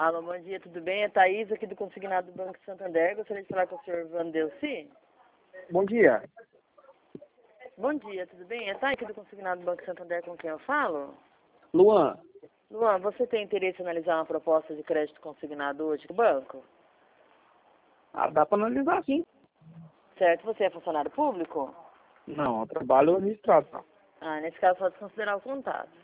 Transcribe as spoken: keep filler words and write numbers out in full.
Alô, bom dia, tudo bem? É Thaís aqui do Consignado do Banco Santander. Gostaria de falar com o senhor Vandelci. Bom dia. Bom dia, tudo bem? É Thaís aqui do Consignado do Banco Santander com quem eu falo? Luan, Luan, você tem interesse em analisar uma proposta de crédito consignado hoje do banco? ah, dá para analisar sim. Certo, você é funcionário público? Não, eu trabalho registrado. Tá? Ah, nesse caso pode considerar o contato.